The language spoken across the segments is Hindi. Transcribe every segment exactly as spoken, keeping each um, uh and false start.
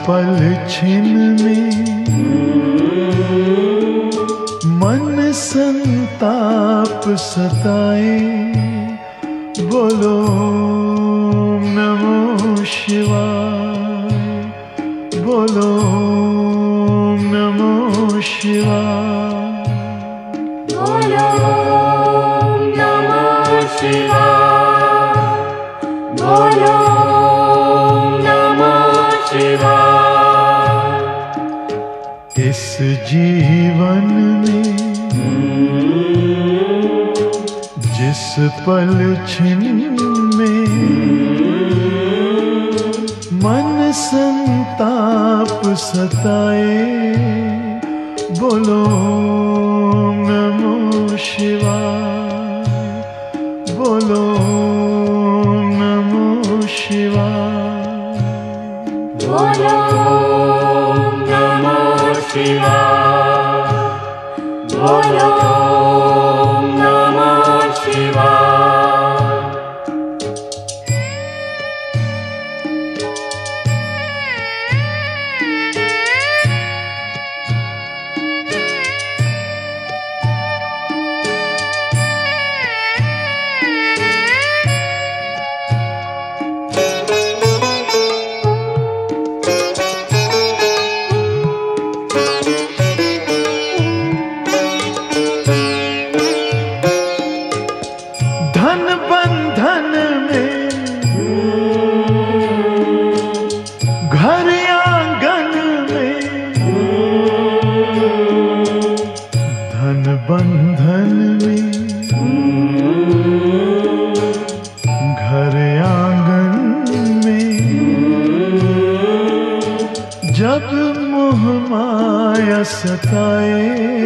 पल छिन में मन संताप सताए, बोलो ओम नमो शिवाय, बोलो ओम नमो शिवाय, बोलो ओम नमो शिवाय, बोलो ओम नमो शिवाय। इस जीवन में जिस पल छिन में मन संताप सताए, बोलो ओम नमो शिवाय, बोलो ओम नमो शिवाय, बोलो ओम नमो शिवाय, बोलो ओम नमो शिवाय। धन बंधन में घर आंगन में, धन बंधन में घर आंगन में, जब मोह माया सताए,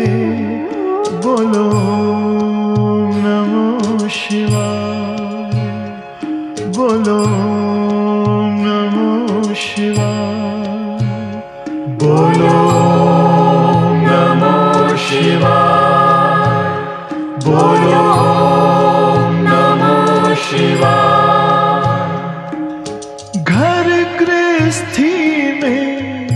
बोलो ओम नमो शिवाय, बोलो ओम नमो शिवाय, बोलो ओम नमो शिवाय, बोलो ओम नमो शिवाय। घर गृहस्थी में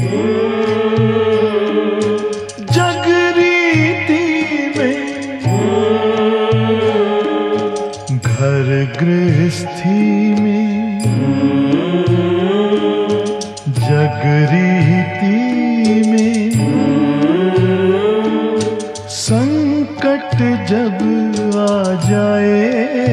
जग रीति में, घर गृहस्थी में जग रीति में, संकट जब आ जाए,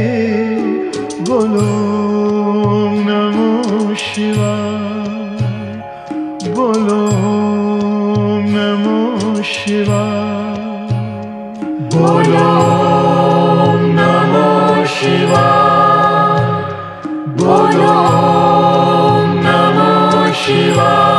बोलो ओम नमो शिवाय, बोलो ओम नमो शिवाय, बोलो ओम नमो शिवाय, बोलो ओम नमो शिवाय।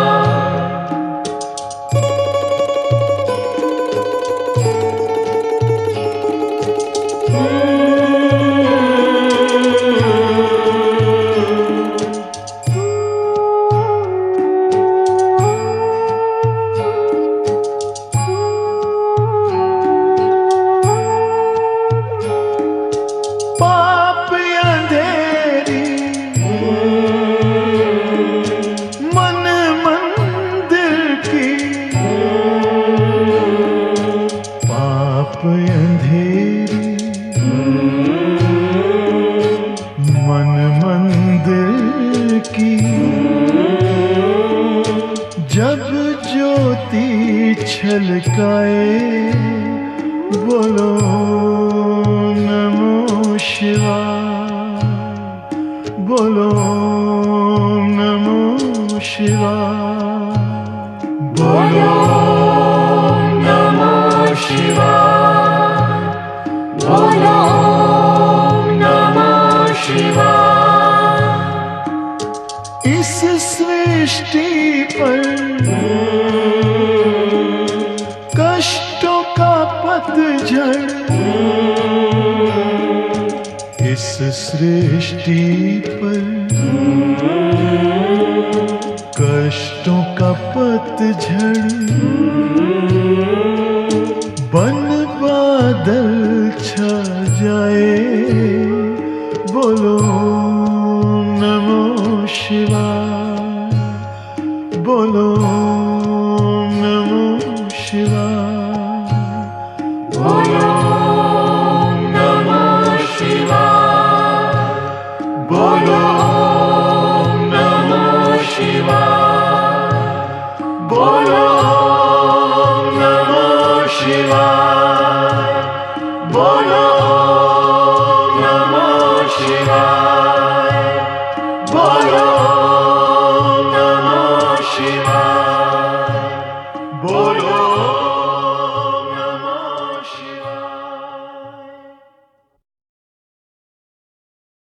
पाप अंधेरी मन मंदिर की, पाप अंधेरी मन मंदिर की, जब ज्योति छलकाए, बोलो ओम नमो शिवाय, बोलो ओम नमो शिवाय, बोलो ओम नमो शिवाय, बोलो ओम नमो शिवाय। इस सृष्टि पर कष्टों का पतझड़, इस सृष्टि पर कष्टों का पतझड़, बन बादल छा जाए, बोलो ओम नमो शिवाय, बोलो ओम नमो शिवाय, बोलो ओम नमो शिवाय, बोलो ओम नमो शिवाय, बोलो ओम नमो शिवाय, बोलो ओम नमो शिवाय, बोलो